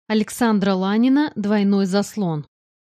Александра Ланина «Двойной заслон».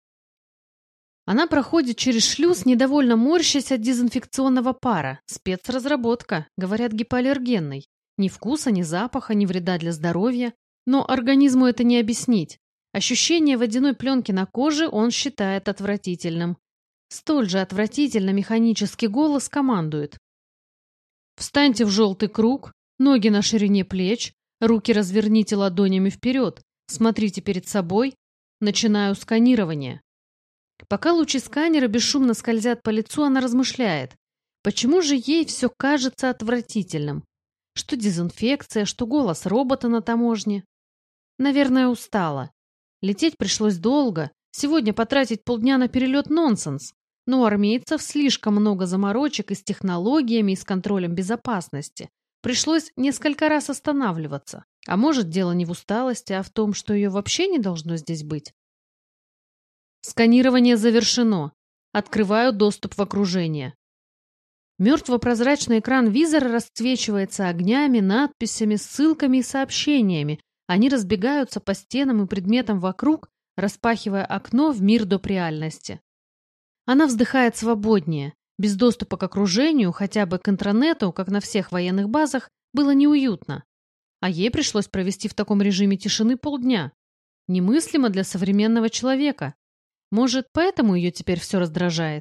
Она проходит через шлюз, недовольно морщась от дезинфекционного пара. Спецразработка, говорят, гипоаллергенный. Ни вкуса, ни запаха, ни вреда для здоровья. Но организму это не объяснить. Ощущение водяной пленки на коже он считает отвратительным. Столь же отвратительно механический голос командует. Встаньте в желтый круг, ноги на ширине плеч, руки разверните ладонями вперед, смотрите перед собой, начинаю сканирование. Пока лучи сканера бесшумно скользят по лицу, она размышляет. Почему же ей все кажется отвратительным? Что дезинфекция, что голос робота на таможне. Наверное, устала. Лететь пришлось долго. Сегодня потратить полдня на перелет нонсенс. Но у армейцев слишком много заморочек и с технологиями, и с контролем безопасности. Пришлось несколько раз останавливаться. А может, дело не в усталости, а в том, что ее вообще не должно здесь быть. Сканирование завершено. Открываю доступ в окружение. Мертво-прозрачный экран визора расцвечивается огнями, надписями, ссылками и сообщениями. Они разбегаются по стенам и предметам вокруг, распахивая окно в мир доп. Реальности. Она вздыхает свободнее. Без доступа к окружению, хотя бы к интранету, как на всех военных базах, было неуютно. А ей пришлось провести в таком режиме тишины полдня. Немыслимо для современного человека. Может, поэтому ее теперь все раздражает?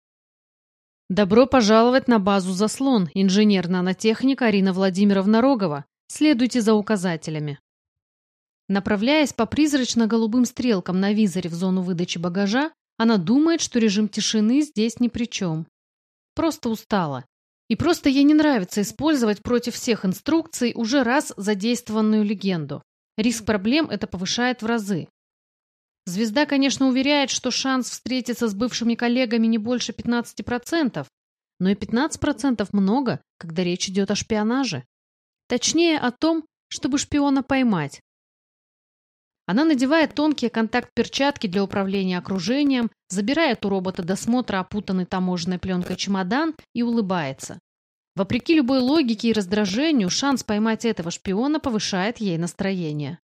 Добро пожаловать на базу «Заслон», инженер-нанотехник Арина Владимировна Рогова. Следуйте за указателями. Направляясь по призрачно-голубым стрелкам на визоре в зону выдачи багажа, она думает, что режим тишины здесь ни при чем. Просто устала. И просто ей не нравится использовать против всех инструкций уже раз задействованную легенду. Риск проблем это повышает в разы. Звезда, конечно, уверяет, что шанс встретиться с бывшими коллегами не больше 15%, но и 15% много, когда речь идет о шпионаже. Точнее, о том, чтобы шпиона поймать. Она надевает тонкие контакт-перчатки для управления окружением, забирает у робота досмотра опутанный таможенной пленкой чемодан и улыбается. Вопреки любой логике и раздражению, шанс поймать этого шпиона повышает ей настроение.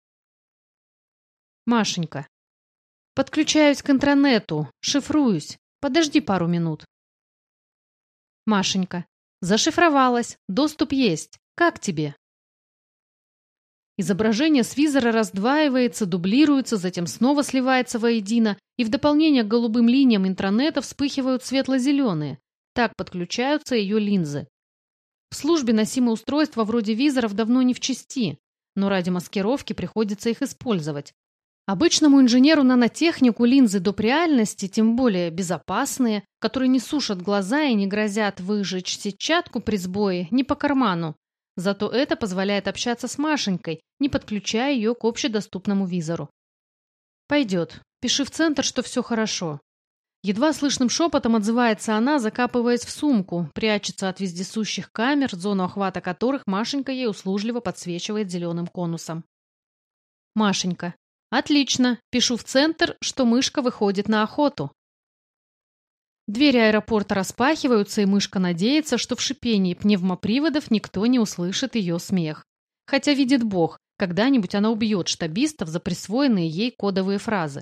Машенька. Подключаюсь к интранету, шифруюсь. Подожди пару минут. Машенька. Зашифровалась, доступ есть. Как тебе? Изображение с визора раздваивается, дублируется, затем снова сливается воедино, и в дополнение к голубым линиям интранета вспыхивают светло-зеленые. Так подключаются ее линзы. В службе носимые устройства вроде визоров давно не в чести, но ради маскировки приходится их использовать. Обычному инженеру-нанотехнику линзы доп. Реальности, тем более безопасные, которые не сушат глаза и не грозят выжечь сетчатку при сбое, не по карману. Зато это позволяет общаться с Машенькой, не подключая ее к общедоступному визору. «Пойдет. Пиши в центр, что все хорошо». Едва слышным шепотом отзывается она, закапываясь в сумку, прячется от вездесущих камер, зону охвата которых Машенька ей услужливо подсвечивает зеленым конусом. Машенька. «Отлично. Пишу в центр, что мышка выходит на охоту». Двери аэропорта распахиваются, и мышка надеется, что в шипении пневмоприводов никто не услышит ее смех. Хотя, видит Бог, когда-нибудь она убьет штабистов за присвоенные ей кодовые фразы.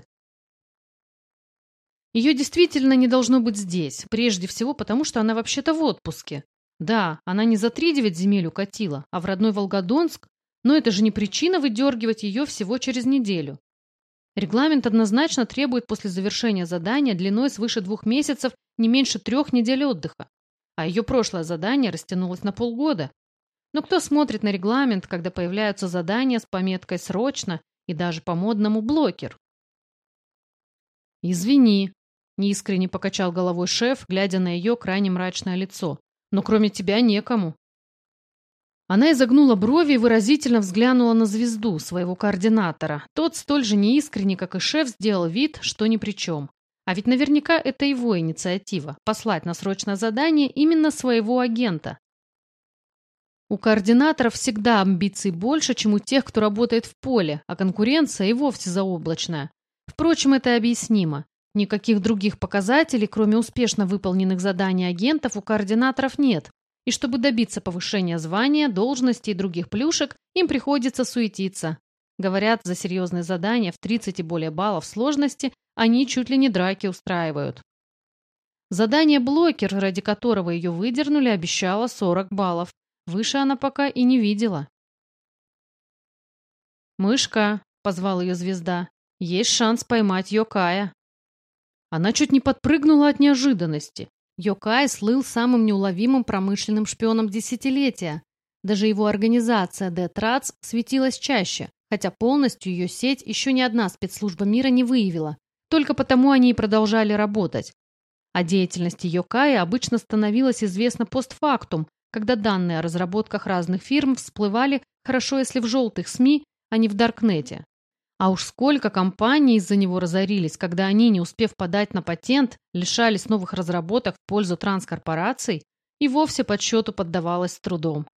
Ее действительно не должно быть здесь, прежде всего потому, что она вообще-то в отпуске. Да, она не за 3-9 земель укатила, а в родной Волгодонск, но это же не причина выдергивать ее всего через неделю. Регламент однозначно требует после завершения задания длиной свыше 2 месяцев не меньше 3 недель отдыха, а ее прошлое задание растянулось на полгода. Но кто смотрит на регламент, когда появляются задания с пометкой «срочно» и даже по-модному «блокер»? «Извини», — неискренне покачал головой шеф, глядя на ее крайне мрачное лицо, «но кроме тебя некому». Она изогнула брови и выразительно взглянула на звезду, своего координатора. Тот столь же неискренне, как и шеф, сделал вид, что ни при чем. А ведь наверняка это его инициатива – послать на срочное задание именно своего агента. У координаторов всегда амбиций больше, чем у тех, кто работает в поле, а конкуренция и вовсе заоблачная. Впрочем, это объяснимо. Никаких других показателей, кроме успешно выполненных заданий агентов, у координаторов нет. И чтобы добиться повышения звания, должности и других плюшек, им приходится суетиться. Говорят, за серьезные задания в 30 и более баллов сложности они чуть ли не драки устраивают. Задание «Блокер», ради которого ее выдернули, обещало 40 баллов. Выше она пока и не видела. «Мышка», — позвал ее звезда, — «есть шанс поймать Йокая». Она чуть не подпрыгнула от неожиданности. Йокай слыл самым неуловимым промышленным шпионом десятилетия. Даже его организация Детрац светилась чаще, хотя полностью ее сеть еще ни одна спецслужба мира не выявила. Только потому они и продолжали работать. О деятельности Йокая обычно становилось известно постфактум, когда данные о разработках разных фирм всплывали, хорошо если в желтых СМИ, а не в Даркнете. А уж сколько компаний из-за него разорились, когда они, не успев подать на патент, лишались новых разработок в пользу транскорпораций, и вовсе подсчету поддавалось с трудом.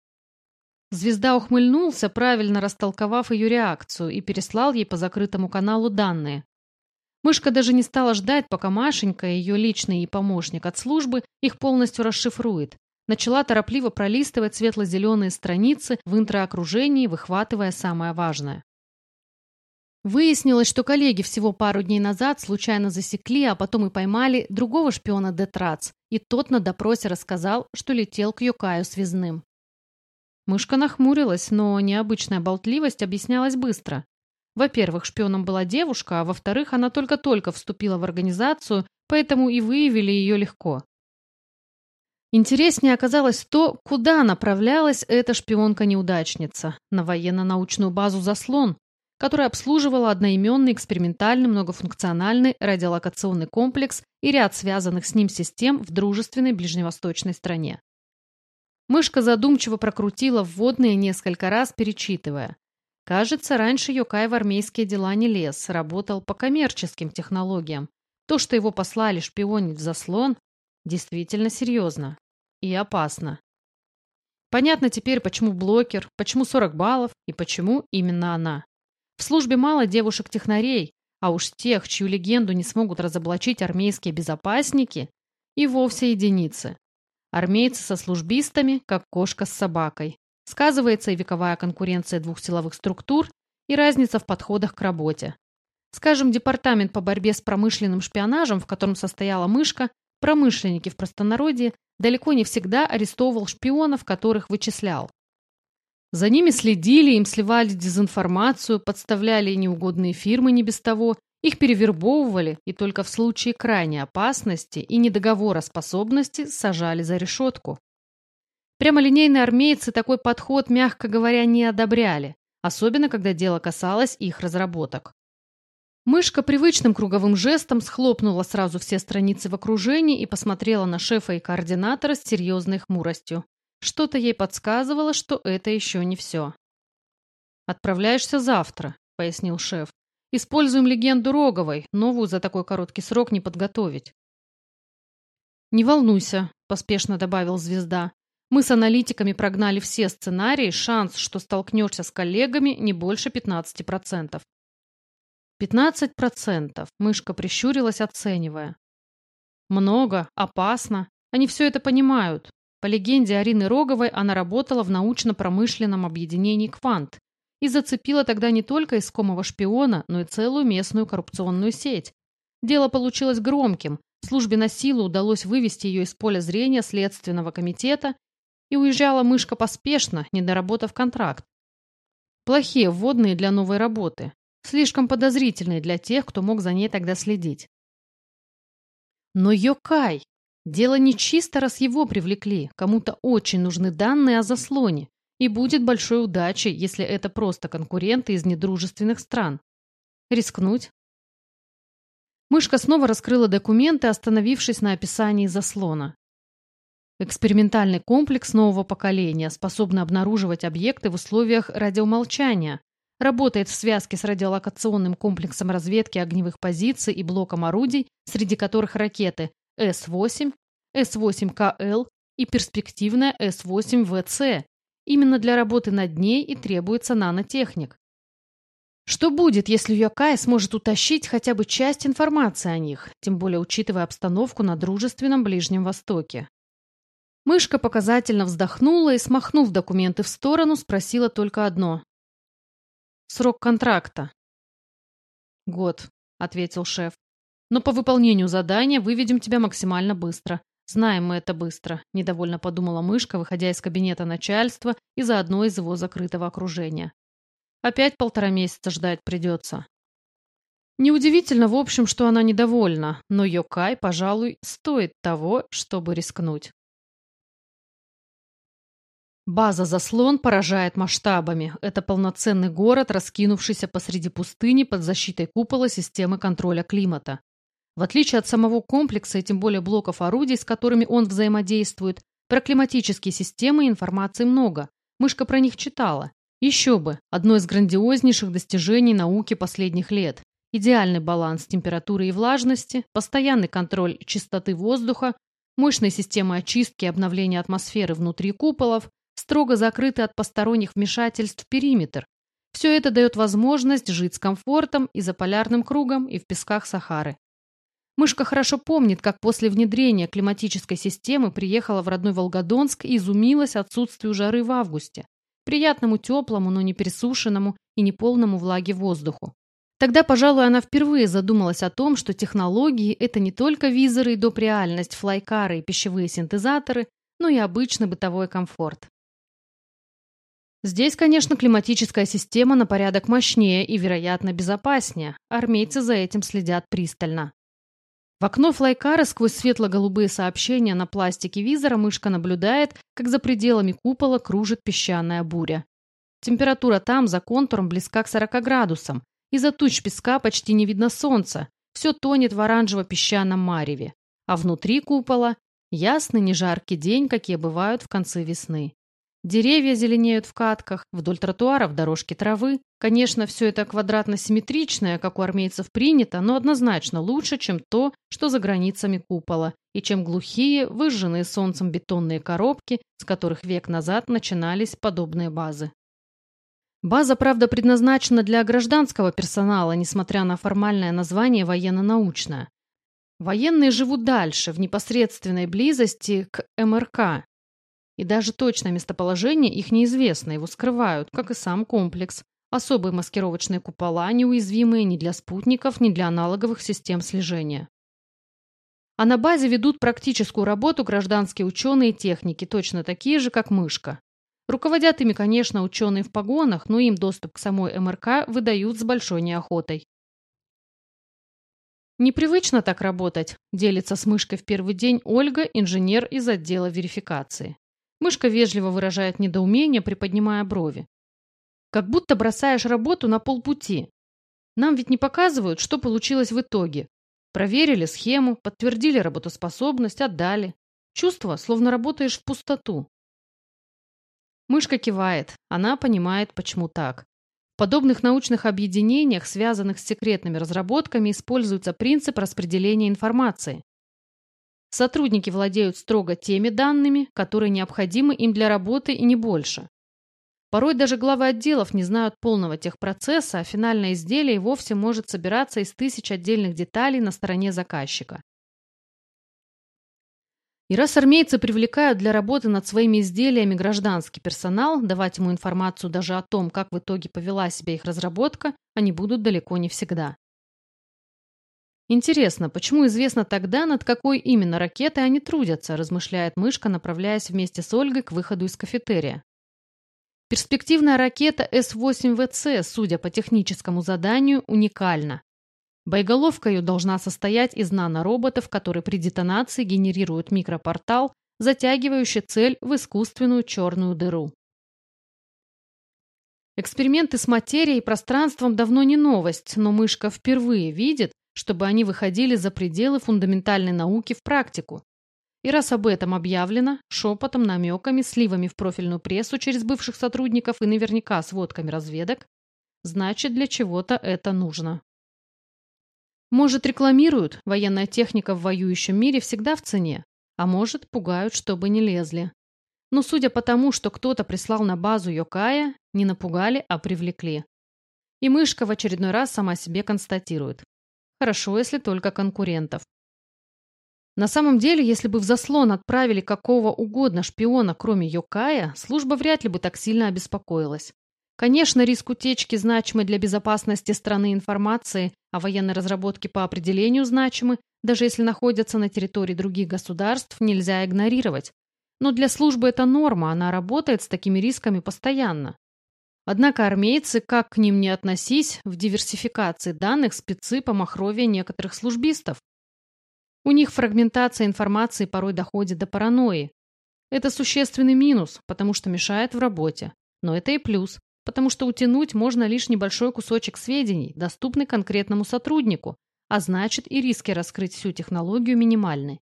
Звезда ухмыльнулся, правильно растолковав ее реакцию, и переслал ей по закрытому каналу данные. Мышка даже не стала ждать, пока Машенька, ее личный и помощник от службы, их полностью расшифрует. Начала торопливо пролистывать светло-зеленые страницы в интроокружении, выхватывая самое важное. Выяснилось, что коллеги всего пару дней назад случайно засекли, а потом и поймали другого шпиона Детрац, и тот на допросе рассказал, что летел к Йокаю связным. Мышка нахмурилась, но необычная болтливость объяснялась быстро. Во-первых, шпионом была девушка, а во-вторых, она только-только вступила в организацию, поэтому и выявили ее легко. Интереснее оказалось то, куда направлялась эта шпионка-неудачница – на военно-научную базу «Заслон», которая обслуживала одноименный экспериментальный многофункциональный радиолокационный комплекс и ряд связанных с ним систем в дружественной ближневосточной стране. Мышка задумчиво прокрутила вводные несколько раз, перечитывая. Кажется, раньше Йокай в армейские дела не лез, работал по коммерческим технологиям. То, что его послали шпионить в Заслон, действительно серьезно и опасно. Понятно теперь, почему блокер, почему 40 баллов и почему именно она. В службе мало девушек-технарей, а уж тех, чью легенду не смогут разоблачить армейские безопасники, и вовсе единицы. Армейцы со службистами, как кошка с собакой. Сказывается и вековая конкуренция двух силовых структур, и разница в подходах к работе. Скажем, департамент по борьбе с промышленным шпионажем, в котором состояла Мышка, промышленники в простонародье, далеко не всегда арестовывал шпионов, которых вычислял. За ними следили, им сливали дезинформацию, подставляли неугодные фирмы не без того, их перевербовывали и только в случае крайней опасности и недоговороспособности сажали за решетку. Прямолинейные армейцы такой подход, мягко говоря, не одобряли, особенно когда дело касалось их разработок. Мышка привычным круговым жестом схлопнула сразу все страницы в окружении и посмотрела на шефа и координатора с серьезной хмуростью. Что-то ей подсказывало, что это еще не все. «Отправляешься завтра», — пояснил шеф. «Используем легенду Роговой, новую за такой короткий срок не подготовить». «Не волнуйся», — поспешно добавил звезда. «Мы с аналитиками прогнали все сценарии, шанс, что столкнешься с коллегами, не больше 15%. 15%, Мышка прищурилась, оценивая. Много, опасно. Они все это понимают. По легенде Арины Роговой, она работала в научно-промышленном объединении «Квант» и зацепила тогда не только искомого шпиона, но и целую местную коррупционную сеть. Дело получилось громким, службе на силу удалось вывести ее из поля зрения Следственного комитета, и уезжала Мышка поспешно, не доработав контракт. Плохие вводные для новой работы. Слишком подозрительные для тех, кто мог за ней тогда следить. Но Йокай! Дело не чисто, раз его привлекли. Кому-то очень нужны данные о Заслоне. И будет большой удачей, если это просто конкуренты из недружественных стран. Рискнуть? Мышка снова раскрыла документы, остановившись на описании Заслона. Экспериментальный комплекс нового поколения, способный обнаруживать объекты в условиях радиомолчания. Работает в связке с радиолокационным комплексом разведки огневых позиций и блоком орудий, среди которых ракеты С-8, С-8КЛ и перспективная С-8ВЦ. Именно для работы над ней и требуется нанотехник. Что будет, если Йокай сможет утащить хотя бы часть информации о них, тем более учитывая обстановку на дружественном Ближнем Востоке? Мышка показательно вздохнула и, смахнув документы в сторону, спросила только одно. Срок контракта. Год, ответил шеф. Но по выполнению задания выведем тебя максимально быстро. Знаем мы это быстро, недовольно подумала мышка, выходя из кабинета начальства и заодно из его закрытого окружения. Опять 1,5 месяца ждать придется. Неудивительно, в общем, что она недовольна, но Йокай, пожалуй, стоит того, чтобы рискнуть. База «Заслон» поражает масштабами. Это полноценный город, раскинувшийся посреди пустыни под защитой купола системы контроля климата. В отличие от самого комплекса и тем более блоков орудий, с которыми он взаимодействует, про климатические системы информации много. Мышка про них читала. Еще бы, одно из грандиознейших достижений науки последних лет. Идеальный баланс температуры и влажности, постоянный контроль чистоты воздуха, мощные системы очистки и обновления атмосферы внутри куполов, строго закрытый от посторонних вмешательств периметр. Все это дает возможность жить с комфортом и за полярным кругом, и в песках Сахары. Мышка хорошо помнит, как после внедрения климатической системы приехала в родной Волгодонск и изумилась отсутствию жары в августе, приятному теплому, но не пересушенному и неполному влаги воздуху. Тогда, пожалуй, она впервые задумалась о том, что технологии – это не только визоры и доп. Реальность, флайкары и пищевые синтезаторы, но и обычный бытовой комфорт. Здесь, конечно, климатическая система на порядок мощнее и, вероятно, безопаснее. Армейцы за этим следят пристально. В окно флайкара сквозь светло-голубые сообщения на пластике визора мышка наблюдает, как за пределами купола кружит песчаная буря. Температура там, за контуром, близка к 40 градусам. Из-за туч песка почти не видно солнца. Все тонет в оранжево-песчаном мареве. А внутри купола ясный, нежаркий день, какие бывают в конце весны. Деревья зеленеют в катках, вдоль тротуаров дорожки травы. Конечно, все это квадратно-симметричное, как у армейцев принято, но однозначно лучше, чем то, что за границами купола, и чем глухие, выжженные солнцем бетонные коробки, с которых век назад начинались подобные базы. База, правда, предназначена для гражданского персонала, несмотря на формальное название военно-научное. Военные живут дальше, в непосредственной близости к МРК. И даже точное местоположение их неизвестно, его скрывают, как и сам комплекс. Особые маскировочные купола, неуязвимые ни для спутников, ни для аналоговых систем слежения. А на базе ведут практическую работу гражданские ученые и техники, точно такие же, как мышка. Руководят ими, конечно, ученые в погонах, но им доступ к самой МРК выдают с большой неохотой. Непривычно так работать, делится с мышкой в первый день Ольга, инженер из отдела верификации. Мышка вежливо выражает недоумение, приподнимая брови. Как будто бросаешь работу на полпути. Нам ведь не показывают, что получилось в итоге. Проверили схему, подтвердили работоспособность, отдали. Чувство, словно работаешь в пустоту. Мышка кивает. Она понимает, почему так. В подобных научных объединениях, связанных с секретными разработками, используется принцип распределения информации. Сотрудники владеют строго теми данными, которые необходимы им для работы и не больше. Порой даже главы отделов не знают полного техпроцесса, а финальное изделие и вовсе может собираться из 1000 отдельных деталей на стороне заказчика. И раз армейцы привлекают для работы над своими изделиями гражданский персонал, давать ему информацию даже о том, как в итоге повела себя их разработка, они будут далеко не всегда. Интересно, почему известно тогда, над какой именно ракетой они трудятся, размышляет мышка, направляясь вместе с Ольгой к выходу из кафетерия. Перспективная ракета С-8ВЦ, судя по техническому заданию, уникальна. Боеголовка ее должна состоять из нанороботов, которые при детонации генерируют микропортал, затягивающий цель в искусственную черную дыру. Эксперименты с материей и пространством давно не новость, но мышка впервые видит, чтобы они выходили за пределы фундаментальной науки в практику. И раз об этом объявлено, шепотом, намеками, сливами в профильную прессу через бывших сотрудников и наверняка сводками разведок, значит, для чего-то это нужно. Может, рекламируют, военная техника в воюющем мире всегда в цене, а может, пугают, чтобы не лезли. Но судя по тому, что кто-то прислал на базу Йокая, не напугали, а привлекли. И мышка в очередной раз сама себе констатирует. Хорошо, если только конкурентов. На самом деле, если бы в заслон отправили какого угодно шпиона, кроме Йокая, служба вряд ли бы так сильно обеспокоилась. Конечно, риск утечки значимой для безопасности страны информации, а военные разработки по определению значимы, даже если находятся на территории других государств, нельзя игнорировать. Но для службы это норма, она работает с такими рисками постоянно. Однако армейцы, как к ним ни относись, в диверсификации данных спецы по махровее некоторых службистов. У них фрагментация информации порой доходит до паранойи. Это существенный минус, потому что мешает в работе. Но это и плюс, потому что утянуть можно лишь небольшой кусочек сведений, доступный конкретному сотруднику, а значит и риски раскрыть всю технологию минимальны.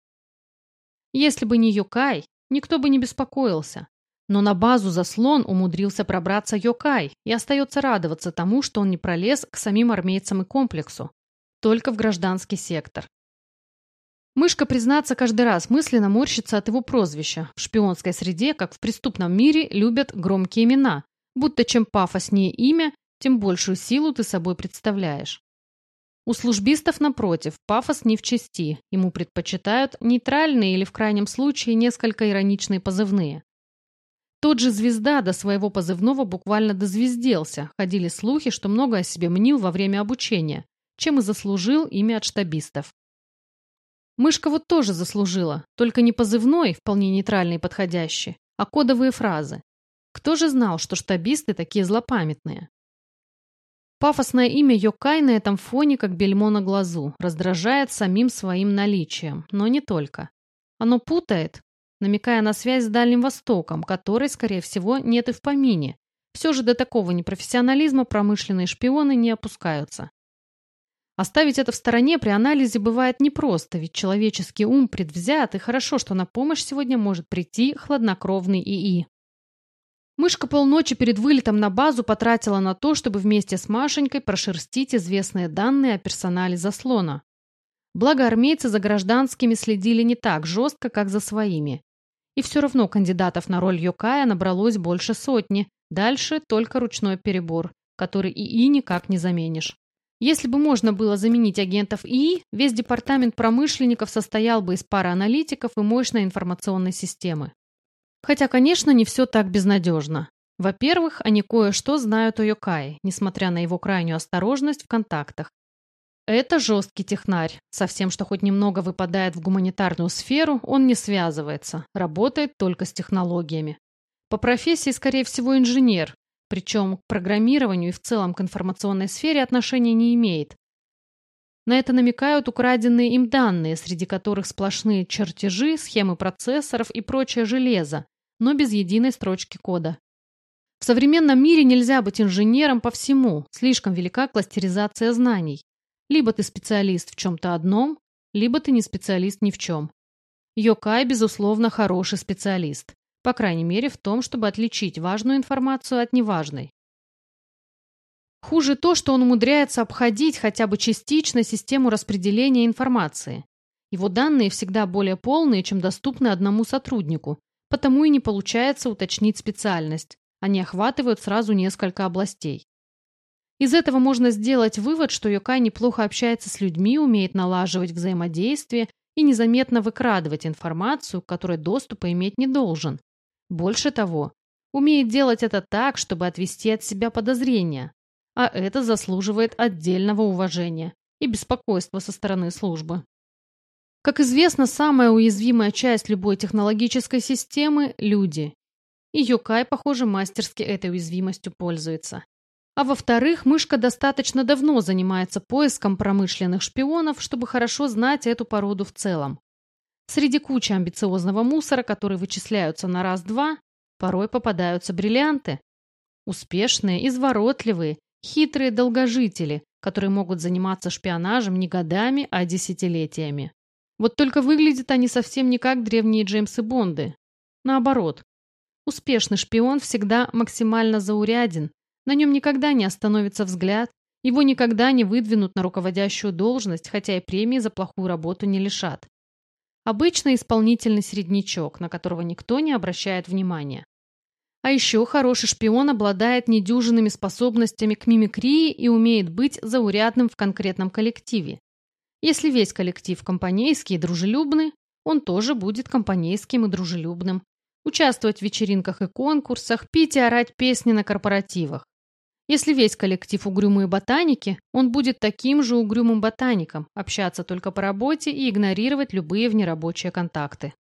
Если бы не Йокай, никто бы не беспокоился. Но на базу заслон умудрился пробраться Йокай, и остается радоваться тому, что он не пролез к самим армейцам и комплексу. Только в гражданский сектор. Мышка, признаться, каждый раз мысленно морщится от его прозвища. В шпионской среде, как в преступном мире, любят громкие имена. Будто чем пафоснее имя, тем большую силу ты собой представляешь. У службистов, напротив, пафос не в чести. Ему предпочитают нейтральные или, в крайнем случае, несколько ироничные позывные. Тот же Звезда до своего позывного буквально дозвезделся. Ходили слухи, что много о себе мнил во время обучения, чем и заслужил имя от штабистов. Мышка вот тоже заслужила, только не позывной, вполне нейтральный и подходящий, а кодовые фразы. Кто же знал, что штабисты такие злопамятные? Пафосное имя Йокай на этом фоне, как бельмо на глазу, раздражает самим своим наличием, но не только. Оно путает, намекая на связь с Дальним Востоком, которой, скорее всего, нет и в помине. Все же до такого непрофессионализма промышленные шпионы не опускаются. Оставить это в стороне при анализе бывает непросто, ведь человеческий ум предвзят, и хорошо, что на помощь сегодня может прийти хладнокровный ИИ. Мышка полночи перед вылетом на базу потратила на то, чтобы вместе с Машенькой прошерстить известные данные о персонале заслона. Благо армейцы за гражданскими следили не так жестко, как за своими. И все равно кандидатов на роль Йокая набралось больше сотни, дальше только ручной перебор, который ИИ никак не заменишь. Если бы можно было заменить агентов ИИ, весь департамент промышленников состоял бы из пары аналитиков и мощной информационной системы. Хотя, конечно, не все так безнадежно. Во-первых, они кое-что знают о Йокае, несмотря на его крайнюю осторожность в контактах. Это жесткий технарь. Со всем, что хоть немного выпадает в гуманитарную сферу, он не связывается, работает только с технологиями. По профессии, скорее всего, инженер, причем к программированию и в целом к информационной сфере отношения не имеет. На это намекают украденные им данные, среди которых сплошные чертежи, схемы процессоров и прочее железо, но без единой строчки кода. В современном мире нельзя быть инженером по всему, слишком велика кластеризация знаний. Либо ты специалист в чем-то одном, либо ты не специалист ни в чем. Йокай, безусловно, хороший специалист. По крайней мере, в том, чтобы отличить важную информацию от неважной. Хуже то, что он умудряется обходить хотя бы частично систему распределения информации. Его данные всегда более полные, чем доступны одному сотруднику, потому и не получается уточнить специальность. Они охватывают сразу несколько областей. Из этого можно сделать вывод, что Йокай неплохо общается с людьми, умеет налаживать взаимодействие и незаметно выкрадывать информацию, к которой доступа иметь не должен. Больше того, умеет делать это так, чтобы отвести от себя подозрения, а это заслуживает отдельного уважения и беспокойства со стороны службы. Как известно, самая уязвимая часть любой технологической системы – люди. И Йокай, похоже, мастерски этой уязвимостью пользуется. А во-вторых, мышка достаточно давно занимается поиском промышленных шпионов, чтобы хорошо знать эту породу в целом. Среди кучи амбициозного мусора, которые вычисляются на раз-два, порой попадаются бриллианты. Успешные, изворотливые, хитрые долгожители, которые могут заниматься шпионажем не годами, а десятилетиями. Вот только выглядят они совсем не как древние Джеймсы Бонды. Наоборот. Успешный шпион всегда максимально зауряден, на нем никогда не остановится взгляд, его никогда не выдвинут на руководящую должность, хотя и премии за плохую работу не лишат. Обычно исполнительный середнячок, на которого никто не обращает внимания. А еще хороший шпион обладает недюжинными способностями к мимикрии и умеет быть заурядным в конкретном коллективе. Если весь коллектив компанейский и дружелюбный, он тоже будет компанейским и дружелюбным. Участвовать в вечеринках и конкурсах, пить и орать песни на корпоративах. Если весь коллектив угрюмые ботаники, он будет таким же угрюмым ботаником, общаться только по работе и игнорировать любые внерабочие контакты.